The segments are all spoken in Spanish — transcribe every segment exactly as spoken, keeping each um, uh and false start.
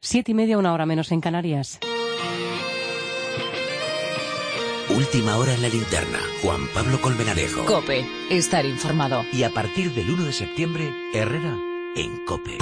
Siete y media, una hora menos en Canarias. Última hora en la linterna. Juan Pablo Colmenarejo. COPE. Estar informado. Y a partir del uno de septiembre, Herrera en COPE.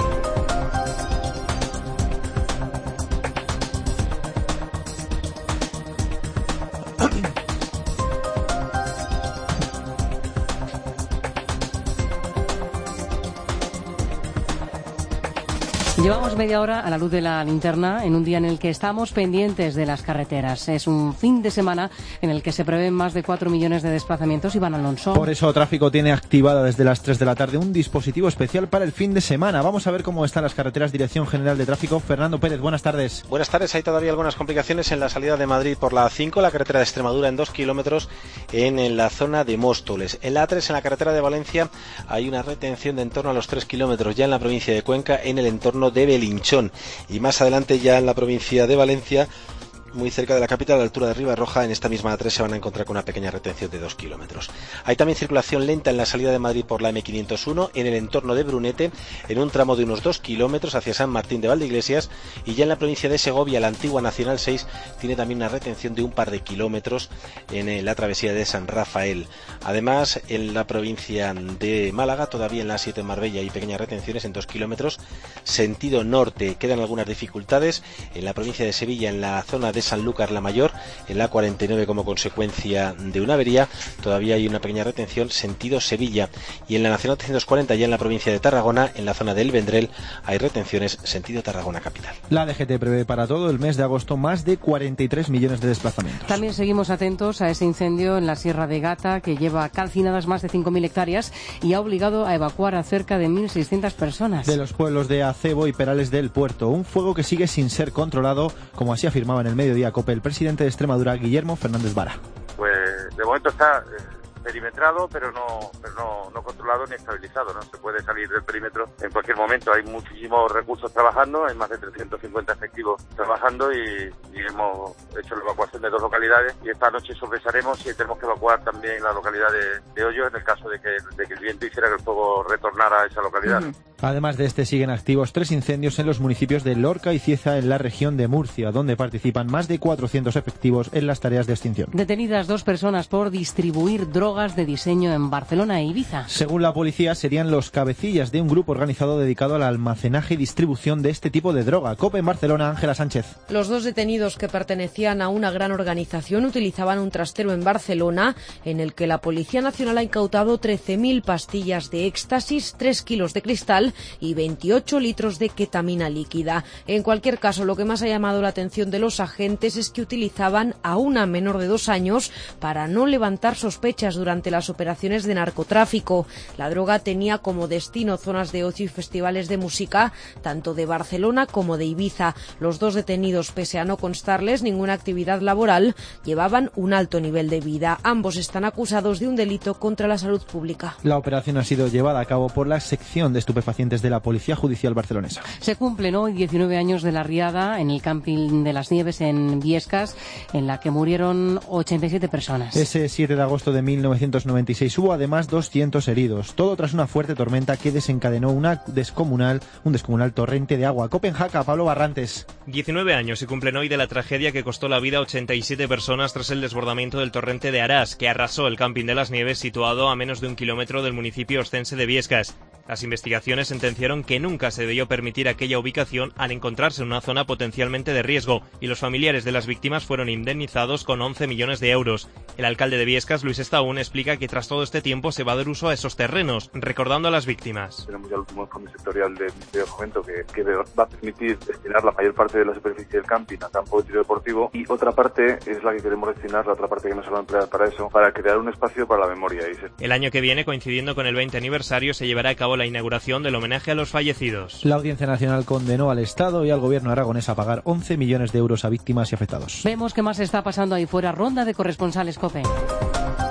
Llevamos media hora a la luz de la linterna en un día en el que estamos pendientes de las carreteras. Es un fin de semana en el que se prevén más de cuatro millones de desplazamientos. Iván Alonso. Por eso Tráfico tiene activada desde las tres de la tarde un dispositivo especial para el fin de semana. Vamos a ver cómo están las carreteras. Dirección General de Tráfico, Fernando Pérez, buenas tardes. Buenas tardes, hay todavía algunas complicaciones en la salida de Madrid por la A cinco, la carretera de Extremadura en dos kilómetros en, en la zona de Móstoles. En la A tres, en la carretera de Valencia, hay una retención de en torno a los tres kilómetros ya en la provincia de Cuenca, en el entorno de Belinchón, y más adelante ya en la provincia de Valencia, muy cerca de la capital, a la altura de Ribarroja, en esta misma A tres se van a encontrar con una pequeña retención de dos kilómetros. Hay también circulación lenta en la salida de Madrid por la eme quinientos uno, en el entorno de Brunete, en un tramo de unos dos kilómetros hacia San Martín de Valdeiglesias, y ya en la provincia de Segovia, la antigua Nacional seis tiene también una retención de un par de kilómetros en la travesía de San Rafael. Además, en la provincia de Málaga, todavía en la A siete en Marbella, hay pequeñas retenciones en dos kilómetros. Sentido norte, quedan algunas dificultades en la provincia de Sevilla, en la zona de Sanlúcar la Mayor, en la cuarenta y nueve como consecuencia de una avería. Todavía hay una pequeña retención sentido Sevilla, y en la Nacional trescientos cuarenta, ya en la provincia de Tarragona, en la zona del Vendrell, hay retenciones sentido Tarragona capital. La D G T prevé para todo el mes de agosto más de cuarenta y tres millones de desplazamientos. También seguimos atentos a ese incendio en la Sierra de Gata, que lleva calcinadas más de cinco mil hectáreas y ha obligado a evacuar a cerca de mil seiscientas personas. De los pueblos de Acebo y Perales del Puerto, un fuego que sigue sin ser controlado, como así afirmaba en el Mediodía COPE el presidente de Extremadura, Guillermo Fernández Vara. Pues de momento está eh, perimetrado, pero no, pero no, no controlado ni estabilizado, ¿no? Se puede salir del perímetro en cualquier momento. Hay muchísimos recursos trabajando, hay más de trescientos cincuenta efectivos trabajando y, y hemos hecho la evacuación de dos localidades, y esta noche sorpresaremos si tenemos que evacuar también la localidad de, de Hoyo en el caso de que, de que el viento hiciera que el fuego retornara a esa localidad. Uh-huh. Además de este, siguen activos tres incendios en los municipios de Lorca y Cieza, en la región de Murcia, donde participan más de cuatrocientos efectivos en las tareas de extinción. Detenidas dos personas por distribuir drogas de diseño en Barcelona e Ibiza. Según la policía, serían los cabecillas de un grupo organizado dedicado al almacenaje y distribución de este tipo de droga. COPE en Barcelona, Ángela Sánchez. Los dos detenidos, que pertenecían a una gran organización, utilizaban un trastero en Barcelona en el que la Policía Nacional ha incautado trece mil pastillas de éxtasis, tres kilos de cristal y veintiocho litros de ketamina líquida. En cualquier caso, lo que más ha llamado la atención de los agentes es que utilizaban a una menor de dos años para no levantar sospechas durante las operaciones de narcotráfico. La droga tenía como destino zonas de ocio y festivales de música, tanto de Barcelona como de Ibiza. Los dos detenidos, pese a no constarles ninguna actividad laboral, llevaban un alto nivel de vida. Ambos están acusados de un delito contra la salud pública. La operación ha sido llevada a cabo por la sección de estupefacientes de la Policía Judicial barcelonesa. Se cumplen hoy diecinueve años de la riada en el camping de las Nieves en Biescas, en la que murieron ochenta y siete personas. Ese siete de agosto de mil novecientos noventa y seis hubo además doscientos heridos, todo tras una fuerte tormenta que desencadenó una descomunal, un descomunal torrente de agua. Copenhague, Pablo Barrantes. diecinueve años se cumplen hoy de la tragedia que costó la vida a ochenta y siete personas tras el desbordamiento del torrente de Arás, que arrasó el camping de las Nieves situado a menos de un kilómetro del municipio oscense de Biescas. Las investigaciones sentenciaron que nunca se debió permitir aquella ubicación al encontrarse en una zona potencialmente de riesgo, y los familiares de las víctimas fueron indemnizados con once millones de euros. El alcalde de Biescas, Luis Estaún, explica que tras todo este tiempo se va a dar uso a esos terrenos, recordando a las víctimas. Tenemos ya el último informe sectorial del Ministerio de Fomento que, que va a permitir destinar la mayor parte de la superficie del camping a campo de tiro deportivo, y otra parte es la que queremos destinar, la otra parte que no se va a emplear para eso, para crear un espacio para la memoria. El año que viene, coincidiendo con el veinte aniversario, se llevará a cabo la inauguración del homenaje a los fallecidos. La Audiencia Nacional condenó al Estado y al Gobierno aragonés a pagar once millones de euros a víctimas y afectados. Vemos qué más está pasando ahí fuera. Ronda de corresponsales COPE.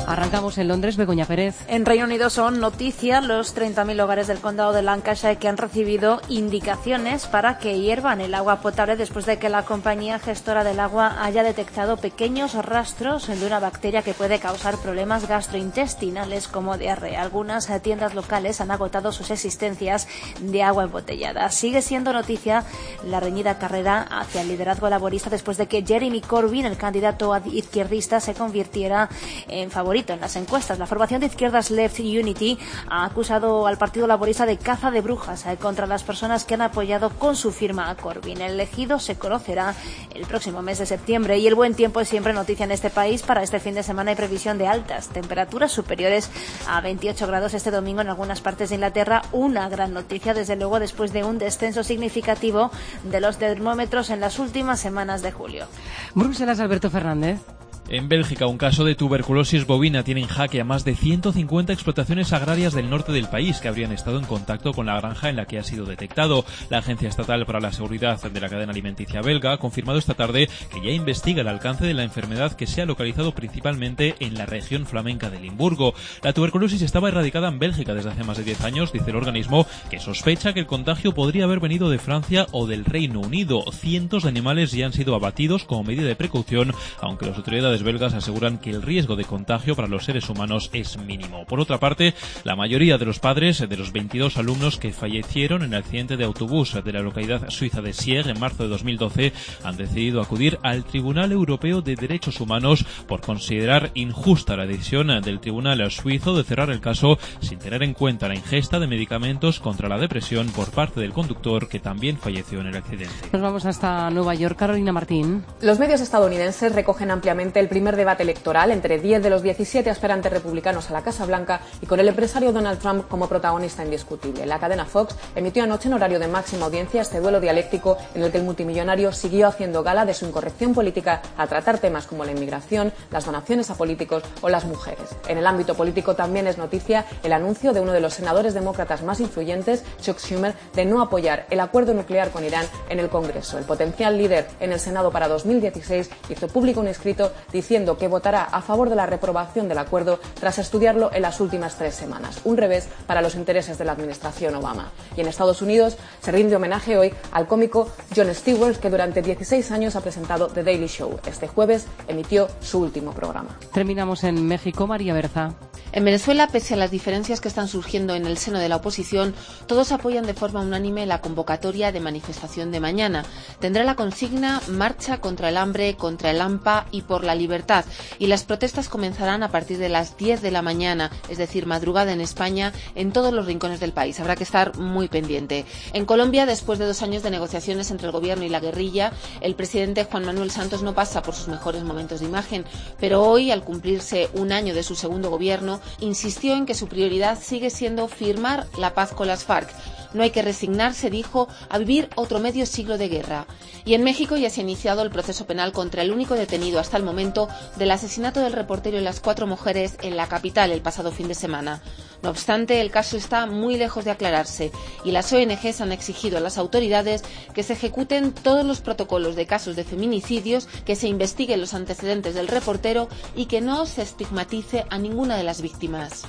Arrancamos en Londres, Begoña Pérez. En Reino Unido son noticia los treinta mil hogares del condado de Lancashire que han recibido indicaciones para que hiervan el agua potable después de que la compañía gestora del agua haya detectado pequeños rastros de una bacteria que puede causar problemas gastrointestinales como diarrea. Algunas tiendas locales han agotado sus existencias de agua embotellada. Sigue siendo noticia la reñida carrera hacia el liderazgo laborista después de que Jeremy Corbyn, el candidato izquierdista, se convirtiera en favorito en las encuestas. La formación de izquierdas Left Unity ha acusado al Partido Laborista de caza de brujas eh, contra las personas que han apoyado con su firma a Corbyn. El elegido se conocerá el próximo mes de septiembre y el buen tiempo es siempre noticia en este país. Para este fin de semana hay previsión de altas temperaturas superiores a veintiocho grados este domingo en algunas partes de Inglaterra. Una gran noticia, desde luego, después de un descenso significativo de los termómetros en las últimas semanas de julio. Bruselas, Alberto Fernández. En Bélgica, un caso de tuberculosis bovina tiene en jaque a más de ciento cincuenta explotaciones agrarias del norte del país que habrían estado en contacto con la granja en la que ha sido detectado. La Agencia Estatal para la Seguridad de la Cadena Alimenticia belga ha confirmado esta tarde que ya investiga el alcance de la enfermedad, que se ha localizado principalmente en la región flamenca de Limburgo. La tuberculosis estaba erradicada en Bélgica desde hace más de diez años, dice el organismo, que sospecha que el contagio podría haber venido de Francia o del Reino Unido. Cientos de animales ya han sido abatidos como medida de precaución, aunque las autoridades belgas aseguran que el riesgo de contagio para los seres humanos es mínimo. Por otra parte, la mayoría de los padres de los veintidós alumnos que fallecieron en el accidente de autobús de la localidad suiza de Sieg en marzo de dos mil doce han decidido acudir al Tribunal Europeo de Derechos Humanos por considerar injusta la decisión del Tribunal suizo de cerrar el caso sin tener en cuenta la ingesta de medicamentos contra la depresión por parte del conductor, que también falleció en el accidente. Nos vamos hasta Nueva York, Carolina Martín. Los medios estadounidenses recogen ampliamente el primer debate electoral entre diez de los diecisiete aspirantes republicanos a la Casa Blanca y con el empresario Donald Trump como protagonista indiscutible. La cadena Fox emitió anoche en horario de máxima audiencia este duelo dialéctico en el que el multimillonario siguió haciendo gala de su incorrección política al tratar temas como la inmigración, las donaciones a políticos o las mujeres. En el ámbito político también es noticia el anuncio de uno de los senadores demócratas más influyentes, Chuck Schumer, de no apoyar el acuerdo nuclear con Irán en el Congreso. El potencial líder en el Senado para dos mil dieciséis hizo público un escrito diciendo que votará a favor de la reprobación del acuerdo tras estudiarlo en las últimas tres semanas. Un revés para los intereses de la administración Obama. Y en Estados Unidos se rinde homenaje hoy al cómico Jon Stewart, que durante dieciséis años ha presentado The Daily Show. Este jueves emitió su último programa. Terminamos en México, María Berza. En Venezuela, pese a las diferencias que están surgiendo en el seno de la oposición, todos apoyan de forma unánime la convocatoria de manifestación de mañana. Tendrá la consigna Marcha contra el hambre, contra el hampa y por la libertad. Y las protestas comenzarán a partir de las diez de la mañana, es decir, madrugada en España, en todos los rincones del país. Habrá que estar muy pendiente. En Colombia, después de dos años de negociaciones entre el gobierno y la guerrilla, el presidente Juan Manuel Santos no pasa por sus mejores momentos de imagen, pero hoy, al cumplirse un año de su segundo gobierno, insistió en que su prioridad sigue siendo firmar la paz con las FARC. No hay que resignarse, dijo, a vivir otro medio siglo de guerra. Y en México ya se ha iniciado el proceso penal contra el único detenido hasta el momento del asesinato del reportero y las cuatro mujeres en la capital el pasado fin de semana. No obstante, el caso está muy lejos de aclararse y las O N Ges han exigido a las autoridades que se ejecuten todos los protocolos de casos de feminicidios, que se investiguen los antecedentes del reportero y que no se estigmatice a ninguna de las víctimas.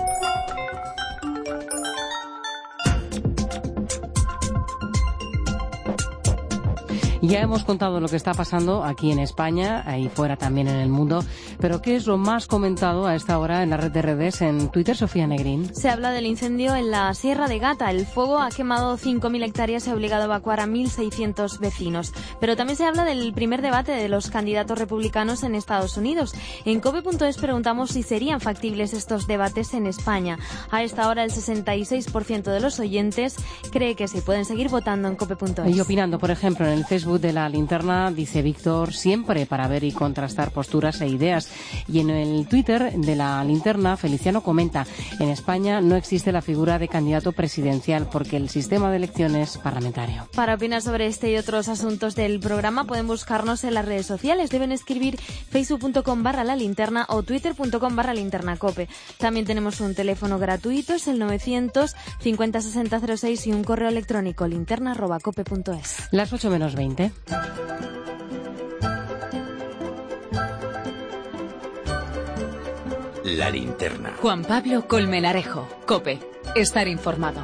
Ya hemos contado lo que está pasando aquí en España, ahí fuera también en el mundo, pero ¿qué es lo más comentado a esta hora en la red de redes, en Twitter, Sofía Negrín? Se habla del incendio en la Sierra de Gata. El fuego ha quemado cinco mil hectáreas y ha obligado a evacuar a mil seiscientos vecinos. Pero también se habla del primer debate de los candidatos republicanos en Estados Unidos. En cope punto es preguntamos si serían factibles estos debates en España. A esta hora el sesenta y seis por ciento de los oyentes cree que sí. Pueden seguir votando en cope punto es. Y opinando, por ejemplo, en el Facebook de La Linterna, dice Víctor, siempre para ver y contrastar posturas e ideas. Y en el Twitter de La Linterna, Feliciano comenta, en España no existe la figura de candidato presidencial porque el sistema de elecciones es parlamentario. Para opinar sobre este y otros asuntos del programa pueden buscarnos en las redes sociales. Deben escribir facebook punto com barra la linterna o twitter punto com barra linternacope. También tenemos un teléfono gratuito, es el novecientos cincuenta sesenta cero seis y un correo electrónico linterna arroba cope punto es. Las ocho menos veinte. La Linterna. Juan Pablo Colmenarejo, COPE. Estar informado.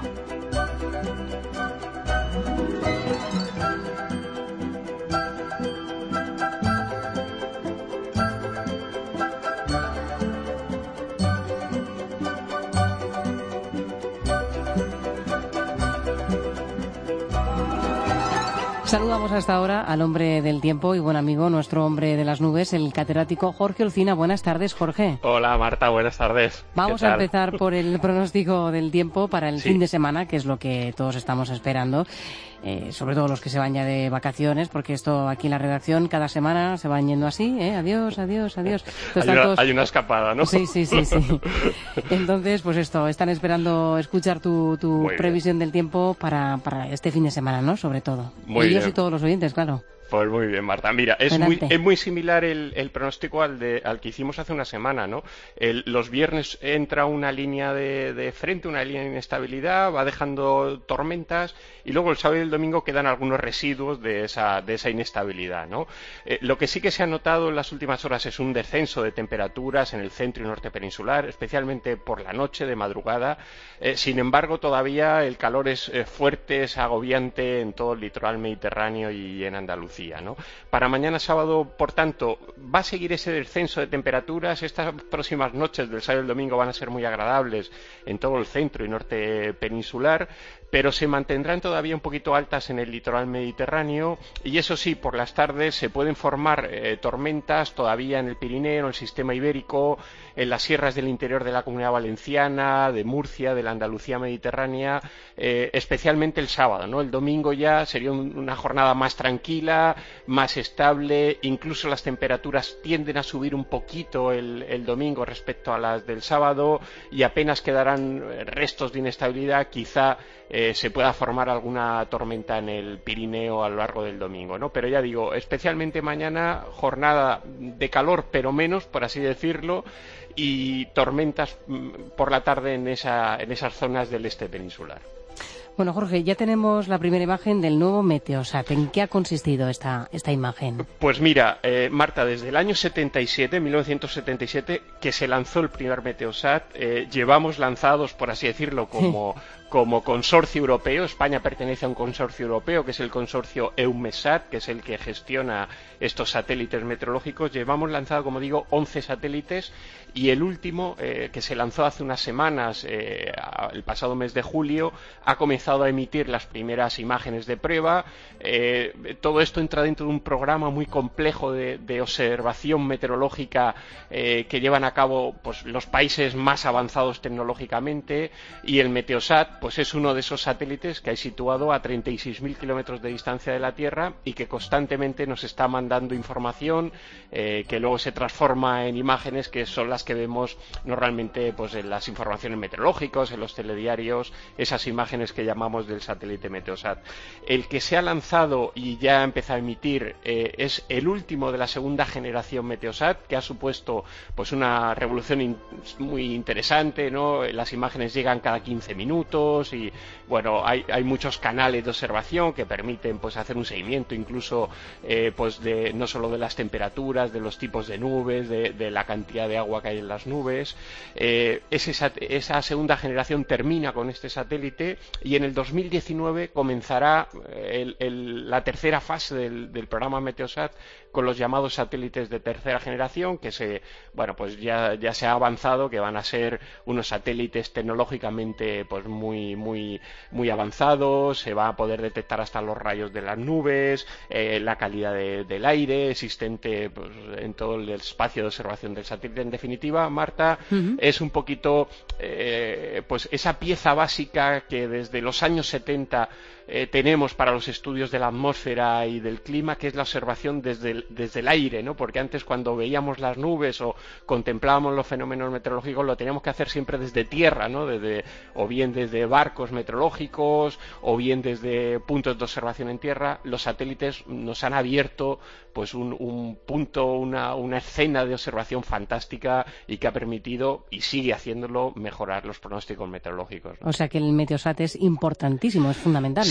Saludamos hasta ahora al hombre del tiempo y buen amigo, nuestro hombre de las nubes, el catedrático Jorge Olcina. Buenas tardes, Jorge. Hola, Marta, buenas tardes. Vamos a empezar por el pronóstico del tiempo para el sí. fin de semana, que es lo que todos estamos esperando. Eh, sobre todo los que se van ya de vacaciones, porque esto aquí en la redacción cada semana se van yendo así, ¿eh? Adiós, adiós, adiós. Hay una, todos... hay una escapada, ¿no? Sí, sí, sí, sí. Entonces, pues esto, están esperando escuchar tu, tu previsión del tiempo para, para este fin de semana, ¿no? Sobre todo. Muy Ellos bien. Y todos los oyentes, claro. Pues muy bien, Marta. Mira, es muy, es muy similar el, el pronóstico al, de, al que hicimos hace una semana, ¿no? El, los viernes entra una línea de, de frente, una línea de inestabilidad, va dejando tormentas y luego el sábado y el domingo quedan algunos residuos de esa, de esa inestabilidad, ¿no? Eh, lo que sí que se ha notado en las últimas horas es un descenso de temperaturas en el centro y norte peninsular, especialmente por la noche, de madrugada. Eh, sin embargo, todavía el calor es eh, fuerte, es agobiante en todo el litoral mediterráneo y en Andalucía. ¿No? Para mañana sábado, por tanto, va a seguir ese descenso de temperaturas. Estas próximas noches del sábado y el domingo van a ser muy agradables en todo el centro y norte peninsular, pero se mantendrán todavía un poquito altas en el litoral mediterráneo y eso sí, por las tardes se pueden formar eh, tormentas todavía en el Pirineo, en el sistema ibérico, en las sierras del interior de la Comunidad Valenciana, de Murcia, de la Andalucía mediterránea, eh, especialmente el sábado, ¿no? El domingo ya sería un, una jornada más tranquila, más estable, incluso las temperaturas tienden a subir un poquito el, el domingo respecto a las del sábado y apenas quedarán restos de inestabilidad, quizá eh, se pueda formar alguna tormenta en el Pirineo a lo largo del domingo, ¿no? Pero ya digo, especialmente mañana, jornada de calor, pero menos, por así decirlo, y tormentas por la tarde en, esa, en esas zonas del este peninsular. Bueno, Jorge, ya tenemos la primera imagen del nuevo Meteosat. ¿En qué ha consistido esta, esta imagen? Pues mira, eh, Marta, desde el año setenta y siete, mil novecientos setenta y siete, que se lanzó el primer Meteosat, eh, llevamos lanzados, por así decirlo, como... como consorcio europeo. España pertenece a un consorcio europeo que es el consorcio EUMETSAT, que es el que gestiona estos satélites meteorológicos. Llevamos lanzado, como digo, once satélites y el último, eh, que se lanzó hace unas semanas, eh, el pasado mes de julio, ha comenzado a emitir las primeras imágenes de prueba. Eh, todo esto entra dentro de un programa muy complejo de, de observación meteorológica eh, que llevan a cabo pues, los países más avanzados tecnológicamente, y el Meteosat pues es uno de esos satélites que hay situado a treinta y seis mil kilómetros de distancia de la Tierra y que constantemente nos está mandando información eh, que luego se transforma en imágenes que son las que vemos normalmente pues en las informaciones meteorológicas, en los telediarios, esas imágenes que llamamos del satélite Meteosat. El que se ha lanzado y ya ha empezado a emitir eh, es el último de la segunda generación Meteosat, que ha supuesto pues una revolución in- muy interesante, ¿no? Las imágenes llegan cada quince minutos y bueno, hay, hay muchos canales de observación que permiten pues hacer un seguimiento incluso eh, pues de no solo de las temperaturas, de los tipos de nubes, de, de la cantidad de agua que hay en las nubes. Eh, ese, esa segunda generación termina con este satélite y en el dos mil diecinueve comenzará el, el, la tercera fase del, del programa Meteosat con los llamados satélites de tercera generación, que se, bueno, pues ya, ya se ha avanzado que van a ser unos satélites tecnológicamente pues muy, muy, muy avanzados, se va a poder detectar hasta los rayos de las nubes, eh, la calidad de, del aire existente pues, en todo el espacio de observación del satélite. En definitiva, Marta, uh-huh. es un poquito eh, pues esa pieza básica que desde los años setenta Eh, tenemos para los estudios de la atmósfera y del clima, que es la observación desde el, desde el aire, ¿no? Porque antes cuando veíamos las nubes o contemplábamos los fenómenos meteorológicos lo teníamos que hacer siempre desde tierra, ¿no? Desde, o bien desde barcos meteorológicos o bien desde puntos de observación en tierra. Los satélites nos han abierto pues un, un punto, una, una escena de observación fantástica y que ha permitido y sigue haciéndolo mejorar los pronósticos meteorológicos, ¿no? O sea que el Meteosat es importantísimo, es fundamental.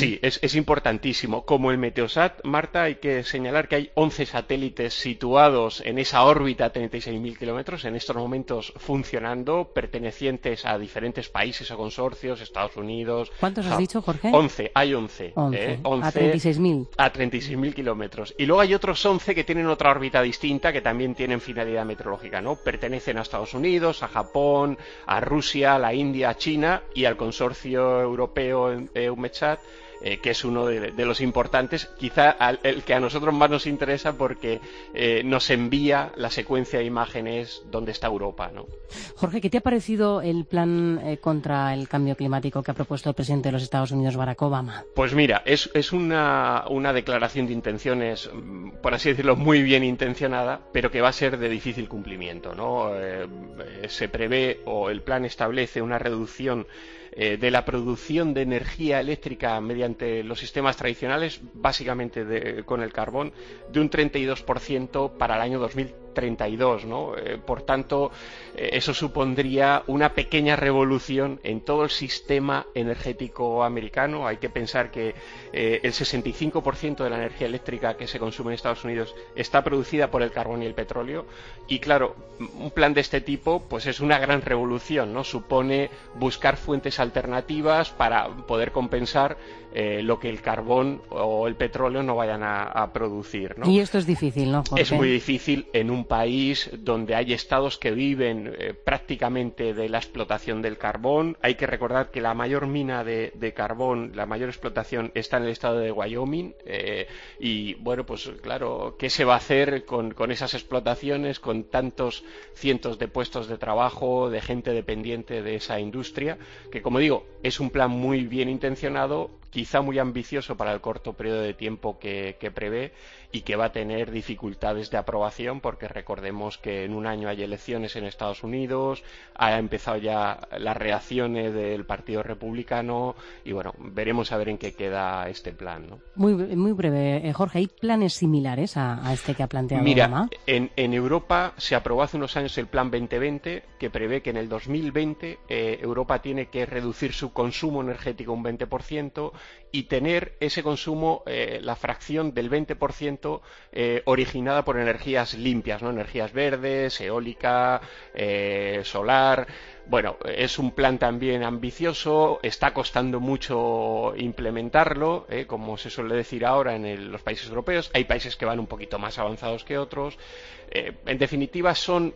Sí, es, es importantísimo. Como el Meteosat, Marta, hay que señalar que hay once satélites situados en esa órbita a treinta y seis mil kilómetros, en estos momentos funcionando, pertenecientes a diferentes países o consorcios, Estados Unidos... ¿Cuántos has dicho, Jorge? once, hay once. once. ¿eh? once a treinta y seis mil. A treinta y seis mil kilómetros. Y luego hay otros once que tienen otra órbita distinta, que también tienen finalidad meteorológica, ¿no? Pertenecen a Estados Unidos, a Japón, a Rusia, a la India, a China y al consorcio europeo EUMETSAT, eh, que es uno de, de los importantes, quizá al, el que a nosotros más nos interesa porque eh, nos envía la secuencia de imágenes donde está Europa, ¿no? Jorge, ¿qué te ha parecido el plan eh, contra el cambio climático que ha propuesto el presidente de los Estados Unidos, Barack Obama? Pues mira, es, es una, una declaración de intenciones, por así decirlo, muy bien intencionada, pero que va a ser de difícil cumplimiento, ¿no? Eh, se prevé o el plan establece una reducción eh, de la producción de energía eléctrica mediante los sistemas tradicionales, básicamente de, con el carbón, de un treinta y dos por ciento para el año dos mil treinta y dos, ¿no? Eh, por tanto, eh, eso supondría una pequeña revolución en todo el sistema energético americano. Hay que pensar que eh, el sesenta y cinco por ciento de la energía eléctrica que se consume en Estados Unidos está producida por el carbón y el petróleo, y claro, un plan de este tipo pues es una gran revolución, ¿no? Supone buscar fuentes alternativas para poder compensar eh, lo que el carbón o el petróleo no vayan a, a producir, ¿no? Y esto es difícil, ¿no, Jorge? Es muy difícil en un país donde hay estados que viven eh, prácticamente de la explotación del carbón. Hay que recordar que la mayor mina de, de carbón, la mayor explotación está en el estado de Wyoming, eh, y bueno, pues claro, ¿qué se va a hacer con, con esas explotaciones, con tantos cientos de puestos de trabajo, de gente dependiente de esa industria? Que, como digo, es un plan muy bien intencionado, quizá muy ambicioso para el corto periodo de tiempo que, que prevé, y que va a tener dificultades de aprobación, porque recordemos que en un año hay elecciones en Estados Unidos, ha empezado ya las reacciones del Partido Republicano, y bueno, veremos a ver en qué queda este plan, ¿no? Muy, muy breve, eh, Jorge, ¿hay planes similares a, a este que ha planteado Mira, Obama? En, en Europa se aprobó hace unos años el Plan veinte veinte, que prevé que en el dos mil veinte eh, Europa tiene que reducir su consumo energético un veinte por ciento y tener ese consumo, eh, la fracción del veinte por ciento eh, originada por energías limpias, ¿no? Energías verdes, eólica, eh, solar. Bueno, es un plan también ambicioso, está costando mucho implementarlo, eh, como se suele decir ahora en el, los países europeos. Hay países que van un poquito más avanzados que otros. Eh, en definitiva, son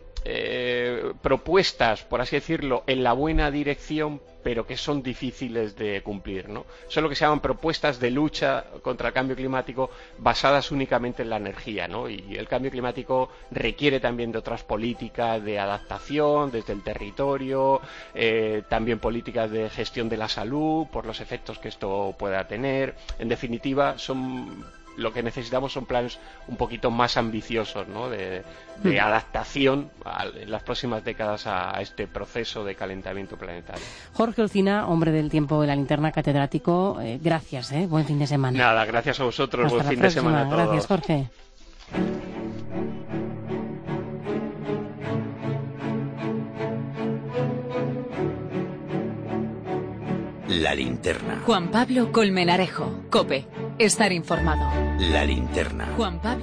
eh, propuestas, por así decirlo, en la buena dirección, pero que son difíciles de cumplir, ¿no? Son lo que se llaman propuestas de lucha contra el cambio climático basadas únicamente en la energía, ¿no? Y el cambio climático requiere también de otras políticas de adaptación desde el territorio, eh, también políticas de gestión de la salud por los efectos que esto pueda tener. En definitiva, son... lo que necesitamos son planes un poquito más ambiciosos, ¿no? de, de mm. adaptación a, en las próximas décadas a, a este proceso de calentamiento planetario. Jorge Olcina, hombre del tiempo de la linterna, catedrático, eh, gracias, ¿eh? Buen fin de semana. Nada, gracias a vosotros, Hasta buen la fin próxima. de semana a todos. Gracias, Jorge. La linterna. Juan Pablo Colmenarejo, COPE. Estar informado. La linterna. Juan Pablo.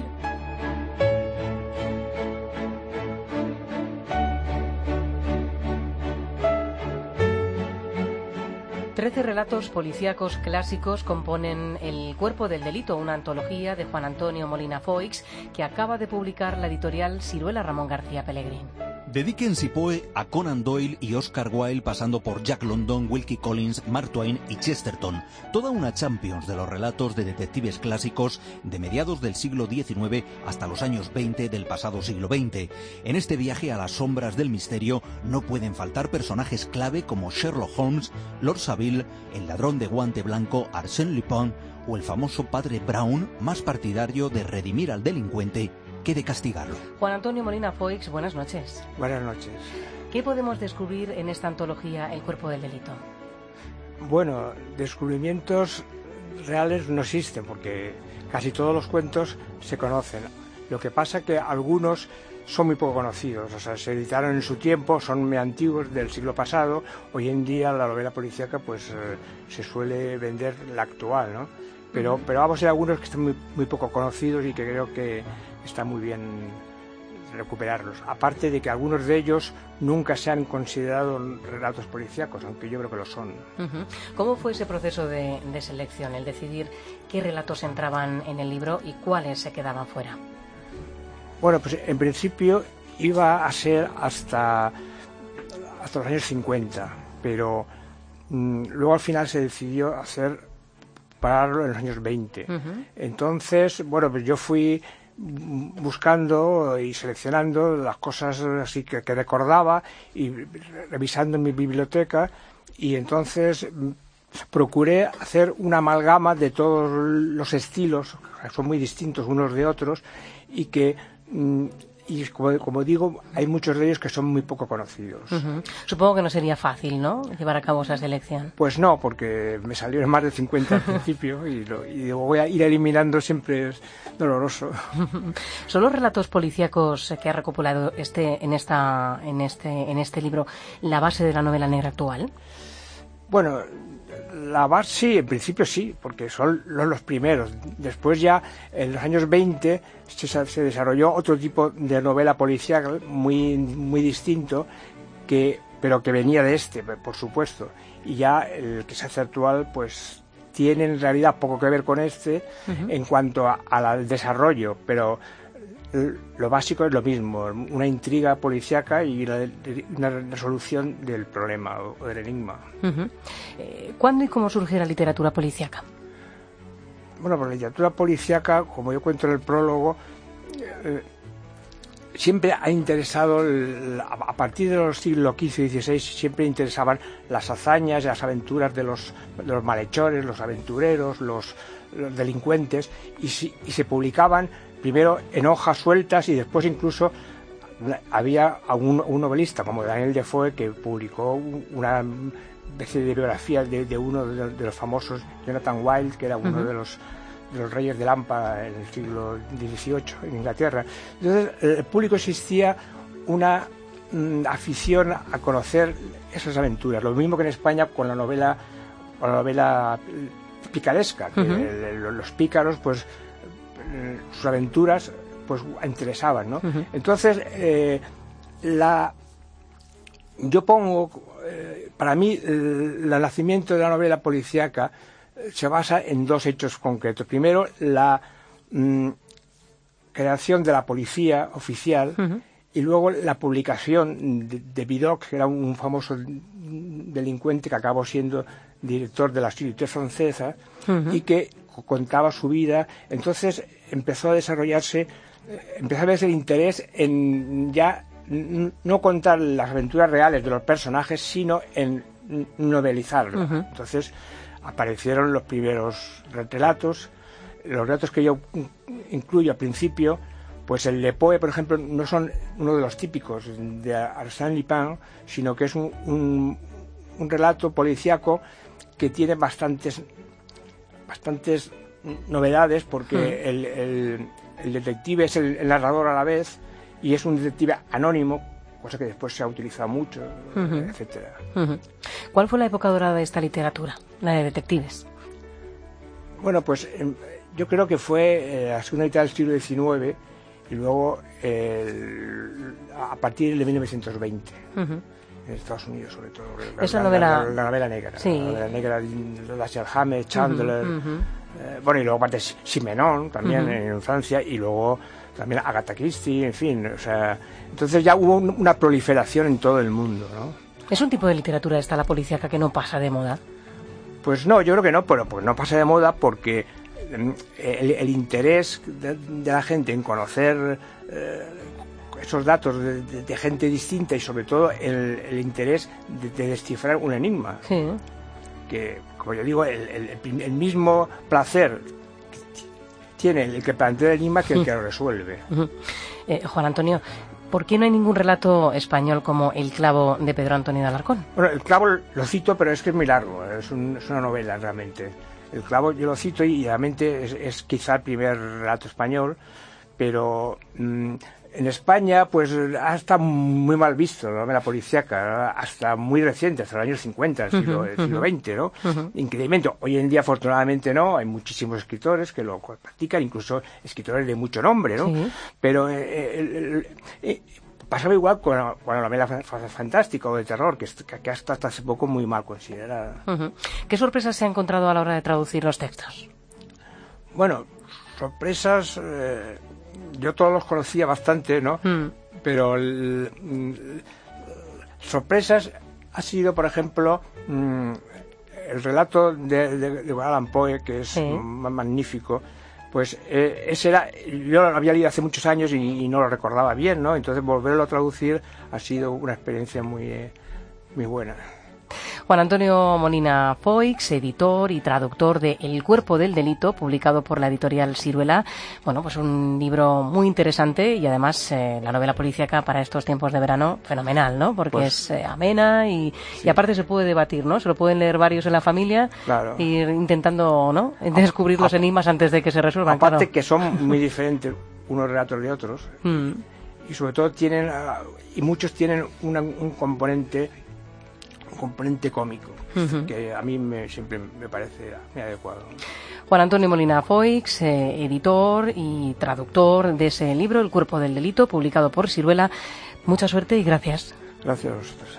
Trece relatos policíacos clásicos componen El cuerpo del delito, una antología de Juan Antonio Molina Foix que acaba de publicar la editorial Siruela Ramón García Pellegrín. De Dickens y Poe a Conan Doyle y Oscar Wilde, pasando por Jack London, Wilkie Collins, Mark Twain y Chesterton. Toda una Champions de los relatos de detectives clásicos de mediados del siglo diecinueve hasta los años veinte del pasado siglo veinte. En este viaje a las sombras del misterio no pueden faltar personajes clave como Sherlock Holmes, Lord Savile, el ladrón de guante blanco Arsène Lupin o el famoso padre Brown, más partidario de redimir al delincuente que de castigarlo. Juan Antonio Molina Foix, buenas noches. Buenas noches. ¿Qué podemos descubrir en esta antología El cuerpo del delito? Bueno, descubrimientos reales no existen porque casi todos los cuentos se conocen. Lo que pasa que algunos son muy poco conocidos, o sea, se editaron en su tiempo, son muy antiguos, del siglo pasado. Hoy en día la novela policíaca pues eh, se suele vender la actual, ¿no? Pero, pero vamos a ver algunos que están muy, muy poco conocidos y que creo que está muy bien recuperarlos. Aparte de que algunos de ellos nunca se han considerado relatos policíacos, aunque yo creo que lo son. Uh-huh. ¿Cómo fue ese proceso de, de selección, el decidir qué relatos entraban en el libro y cuáles se quedaban fuera? Bueno, pues en principio iba a ser hasta, hasta los años cincuenta, pero mmm, luego al final se decidió hacer pararlo en los años veinte. Uh-huh. Entonces, bueno, pues yo fui buscando y seleccionando las cosas así que, que recordaba y revisando en mi biblioteca, y entonces procuré hacer una amalgama de todos los estilos, que son muy distintos unos de otros, y que y como, como digo, hay muchos de ellos que son muy poco conocidos. Uh-huh. Supongo que no sería fácil, ¿no?, llevar a cabo esa selección. Pues no, porque me salieron más de cincuenta al principio y, lo, y digo, voy a ir eliminando, siempre es doloroso. ¿Son los relatos policíacos que ha recopilado este en esta en este en este libro la base de la novela negra actual? Bueno, la base sí, en principio sí, porque son los, los primeros. Después ya, en los años veinte, se, se desarrolló otro tipo de novela policial muy, muy distinto, que, pero que venía de este, por supuesto. Y ya el que se hace actual, pues tiene en realidad poco que ver con este, uh-huh, en cuanto a, a la, al desarrollo, pero lo básico es lo mismo, una intriga policíaca y la, una resolución del problema o del enigma. Uh-huh. Eh, ¿Cuándo y cómo surge la literatura policíaca? Bueno, pues la literatura policíaca, como yo cuento en el prólogo, eh, siempre ha interesado, el, a partir de los siglos quince y dieciséis, siempre interesaban las hazañas y las aventuras de los, de los malhechores, los aventureros, los, los delincuentes, y, si, y se publicaban primero en hojas sueltas y después incluso había un, un novelista como Daniel Defoe que publicó una especie de biografía de, de uno de, de los famosos, Jonathan Wild, que era uno, uh-huh, de los de los reyes de Lampa en el siglo dieciocho en Inglaterra. Entonces el público existía una mm, afición a conocer esas aventuras, lo mismo que en España con la novela con la novela picaresca, que uh-huh, el, los pícaros pues sus aventuras pues interesaban, ¿no? Uh-huh. Entonces eh, la yo pongo eh, para mí el, el nacimiento de la novela policíaca eh, se basa en dos hechos concretos. Primero, la mm, creación de la policía oficial, uh-huh, y luego la publicación de, de Vidocq, que era un famoso delincuente que acabó siendo director de la Sûreté francesa, uh-huh, y que contaba su vida. Entonces empezó a desarrollarse, empezó a verse el interés en ya no contar las aventuras reales de los personajes, sino en novelizarlo. Uh-huh. Entonces aparecieron los primeros relatos, los relatos que yo incluyo al principio, pues el de Poe, por ejemplo, no son uno de los típicos de Arsène Lupin, sino que es un, un, un relato policíaco que tiene bastantes bastantes novedades, porque uh-huh, el, el, el detective es el, el narrador a la vez, y es un detective anónimo, cosa que después se ha utilizado mucho, uh-huh, etcétera. Uh-huh. ¿Cuál fue la época dorada de esta literatura, la de detectives? Bueno, pues eh, yo creo que fue eh, la segunda mitad del siglo diecinueve y luego eh, a partir de mil novecientos veinte. Uh-huh. En Estados Unidos, sobre todo. La, Esa la, novela... La, la, la novela negra. Sí. La novela negra de Dashiell Hammett, Chandler. Uh-huh, uh-huh. Eh, bueno, y luego aparte Simenon, también, uh-huh, en Francia, y luego también Agatha Christie, en fin. O sea, entonces ya hubo un, una proliferación en todo el mundo, ¿no? ¿Es un tipo de literatura esta, la policíaca, que no pasa de moda? Pues no, yo creo que no, pero pues no pasa de moda porque el, el interés de, de la gente en conocer eh, esos datos de, de, de gente distinta, y sobre todo el, el interés de, de descifrar un enigma. Sí. Que, como yo digo, el, el, el mismo placer tiene el que plantea el enigma que el que lo resuelve. Uh-huh. eh, Juan Antonio, ¿por qué no hay ningún relato español como El clavo de Pedro Antonio de Alarcón? Bueno, El clavo lo cito, pero es que es muy largo, es, un, es una novela realmente. El clavo yo lo cito y realmente es, es quizá el primer relato español, pero mmm, en España pues ha estado muy mal visto la novela policíaca, hasta muy reciente, hasta los años cincuenta del siglo, uh-huh, del siglo veinte, ¿no? Uh-huh. Increíblemente. Hoy en día, afortunadamente, no, hay muchísimos escritores que lo practican, incluso escritores de mucho nombre, ¿no? Sí. Pero eh, el, el, eh, pasaba igual con la, con la novela fantástica o de terror, que, que hasta, hasta hace poco muy mal considerada. Uh-huh. ¿Qué sorpresas se ha encontrado a la hora de traducir los textos? Bueno, sorpresas... Eh, yo todos los conocía bastante, ¿no? Mm. Pero el, el, sorpresas ha sido, por ejemplo, mm, el relato de, de, de Alan Poe, que es sí. magnífico. Pues eh, ese era, yo lo había leído hace muchos años y, y no lo recordaba bien, ¿no? Entonces volverlo a traducir ha sido una experiencia muy, eh, muy buena. Juan Antonio Molina Foix, editor y traductor de El cuerpo del delito, publicado por la editorial Siruela. Bueno, pues un libro muy interesante y además eh, la novela policíaca para estos tiempos de verano, fenomenal, ¿no? Porque pues, es eh, amena y, sí. y aparte se puede debatir, ¿no? Se lo pueden leer varios en la familia, claro. ir intentando, ¿no? Descubrir los enigmas antes de que se resuelvan. Aparte claro. que son muy diferentes unos relatos de otros mm. y sobre todo tienen, y muchos tienen una, un componente componente cómico, uh-huh. que a mí me, siempre me parece muy adecuado. Juan Antonio Molina Foix, eh, editor y traductor de ese libro, El cuerpo del delito, publicado por Siruela. Mucha suerte y gracias. Gracias a vosotros.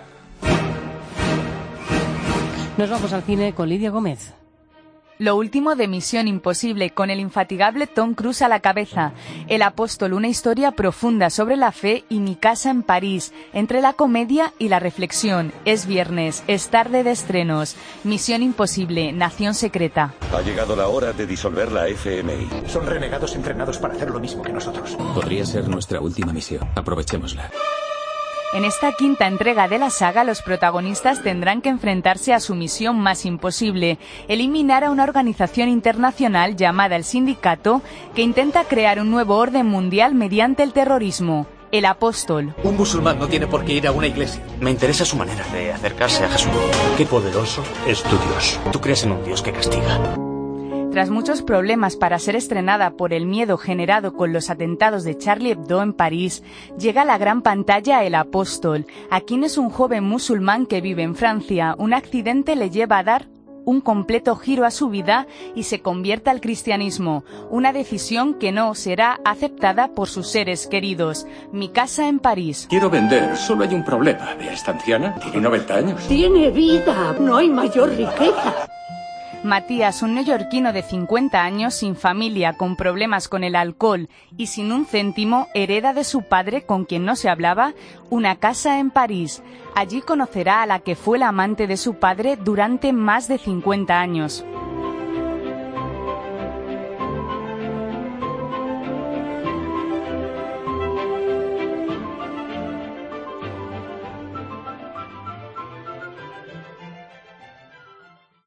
Nos vamos al cine con Lidia Gómez. Lo último de Misión Imposible, con el infatigable Tom Cruise a la cabeza. El Apóstol, una historia profunda sobre la fe, y Mi casa en París, entre la comedia y la reflexión. Es viernes, es tarde de estrenos. Misión Imposible, Nación Secreta. Ha llegado la hora de disolver la F M I. Son renegados entrenados para hacer lo mismo que nosotros. Podría ser nuestra última misión. Aprovechémosla. En esta quinta entrega de la saga, los protagonistas tendrán que enfrentarse a su misión más imposible: eliminar a una organización internacional llamada el Sindicato, que intenta crear un nuevo orden mundial mediante el terrorismo. El Apóstol. Un musulmán no tiene por qué ir a una iglesia. Me interesa su manera de acercarse a Jesús. Qué poderoso es tu Dios. Tú crees en un Dios que castiga. Tras muchos problemas para ser estrenada por el miedo generado con los atentados de Charlie Hebdo en París, llega a la gran pantalla El Apóstol. Aquí es un joven musulmán que vive en Francia. Un accidente le lleva a dar un completo giro a su vida y se convierte al cristianismo. Una decisión que no será aceptada por sus seres queridos. Mi casa en París. Quiero vender, solo hay un problema. ¿Ve a esta anciana? Tiene noventa años. Tiene vida, no hay mayor riqueza. Matías, un neoyorquino de cincuenta años, sin familia, con problemas con el alcohol y sin un céntimo, hereda de su padre, con quien no se hablaba, una casa en París. Allí conocerá a la que fue la amante de su padre durante más de cincuenta años.